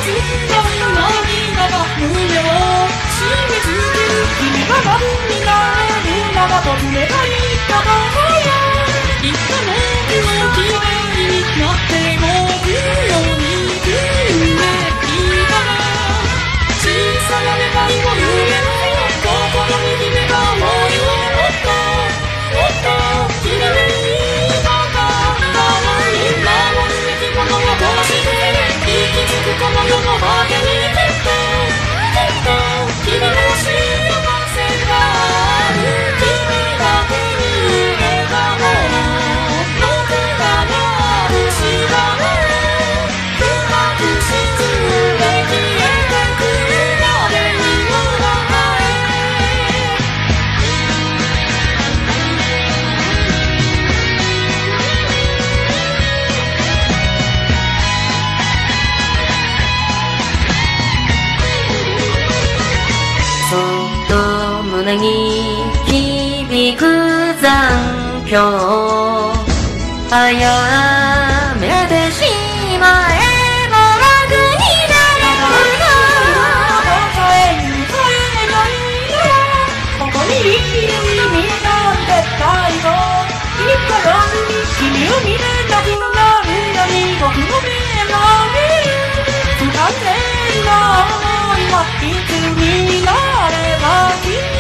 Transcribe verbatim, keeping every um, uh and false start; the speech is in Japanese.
涙が胸を締め付ける君が窓になれるならと冷たい言葉よいつもの綺麗になってもくように夢いいから小さな願いを夢の心に秘めた想いをもっともっと綺麗に抱かない守るべきものを通して生きつくこの世の果てにきっときっと君の幸せがある君だけに笑顔僕らのある知らない深く沈んで消えてくまでにもらえそっと胸に響く残響あやめてしまえば楽になれるの答えに答えないならここに生きる意味なんてないといつか夜に君を見れなくなるように僕の目が見る不完全な想いはいつになれば君